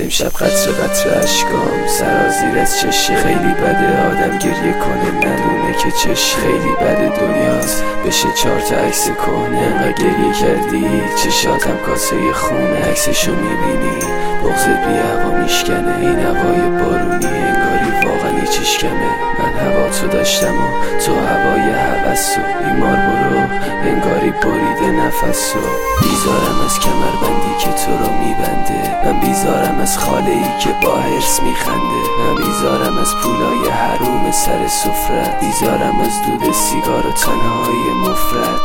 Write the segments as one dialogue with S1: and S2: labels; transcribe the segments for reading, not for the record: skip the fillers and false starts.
S1: امشب قطره قطره اشکام سرازیر از چشی. خیلی بده آدم گریه کنه ندونه که چش. خیلی بده دنیاست بشه 4 تا عکس کهنه. انقدر گریه کردی چشاتم کاسه خونه. عکسشو میبینی بغضت بی هوا میشکنه. این هوای بارونی انگاری واقعا هیچیش کمه. من هوا تو داشتم و تو هوای هوس و بیمار برو انگاری بریده نفس و بیزارم از کمربندی که تو رو میبنده. من بیزارم از خاله ای که با حرص میخنده. من بیزارم از پولای حروم سر سفره. بیزارم از دود سیگار و تنهای مفرد.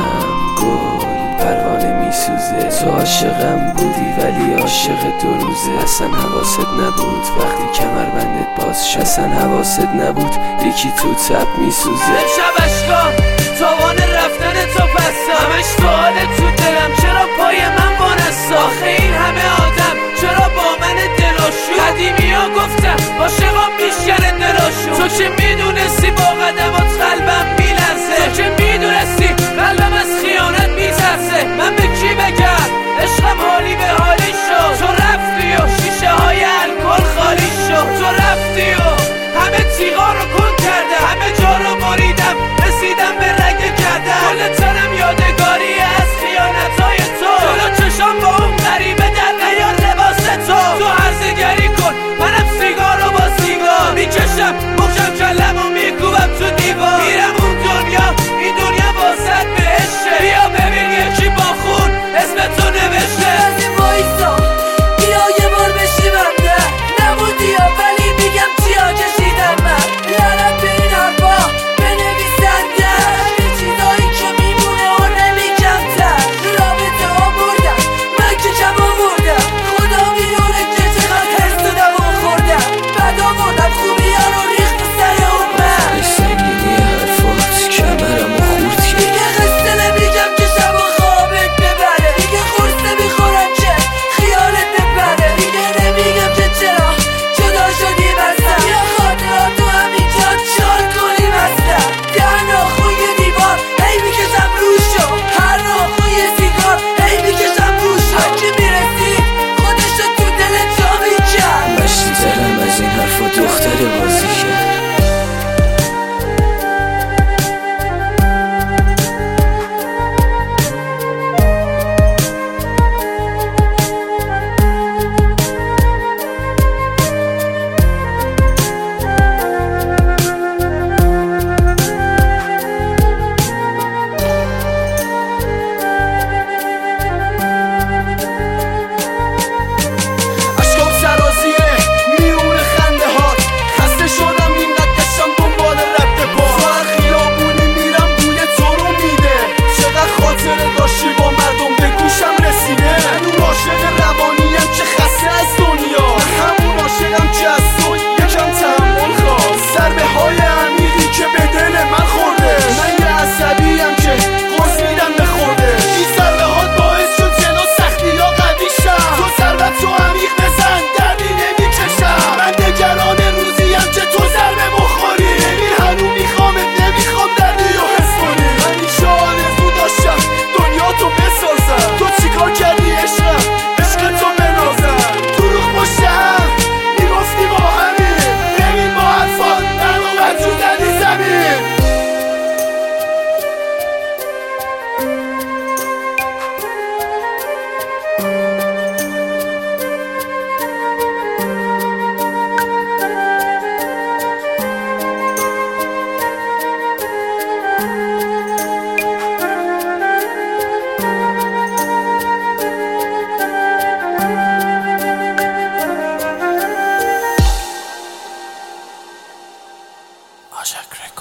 S1: شم گل پروانه میسوزه. تو عاشقم بودی ولی عاشق 2 روزه. اصلا حواست نبود وقتی کمربندت باز شد. اصلا حواست نبود یکی تو تب میسوزه.
S2: امشب اشکام تاوان رفتن تو پستا. همش سوال تو دلم چرا پای من وانستا. آخه این همه آدم چرا با من دلاشو. قدیمی ها گفتم عاشقام میشکنه دلاشو. تو که میدونستی با قدمات قلبم میلرزه. تو که میدونستی قلبم از خیانت میترسه. من به کی بگم عشقم حالی به حالی شد. تو رفتی و شیشه های الکل خالی شد. تو رفتی و همه تیغا رو کن کرده. همه جا رو بریدم رسیدم به رگ کردم. کل تنم یادگاری از خیانتهای تو. جلو چشام با اون غریبه در نیار لباس تو. تو عرضگری کن منم سیگار رو با سیگار میکشم. مخشم کلم و میکوبم تو دیوار. میرم اون دنیا این دنیا واسط بهشه. بیا ببین یکی با خون اسم تو نوشته.
S3: وایسا بیا یه بار بشی بنده. نبودی یا ولی میگم چیا کشیدم من. لعنت به این حرفا بنویسنده. به چیزایی که میمونه و نمیکمتر. رابطه ها بردم من که کم آوردم. خدا میدونه که چقدر حرص و دوام خوردم. بد آوردم خوبی ها رو ریخت سر اون من.
S1: سنگینی حرفات کمرمو خورد کرد.
S3: دیگه قصه نمیگم که شبا خوابت ببره. دیگه خورسه میخورم که خیالت ببره. دیگه نمیگم که چرا جدا شدی بستم. یا خاطراتو همینجا چال کنی بستم. در ناخوی دیوار هی میکشم روشو. هر ناخوی سیگار هی میکشم روشو. هرکی میرسید خودشو تو دل جا میکرد.
S1: مشتی دلم از این حرفا دختر بازی کرد.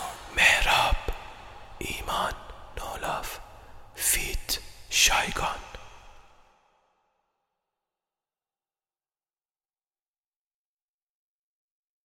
S1: مهراب ایمان نولاف فیت شایگان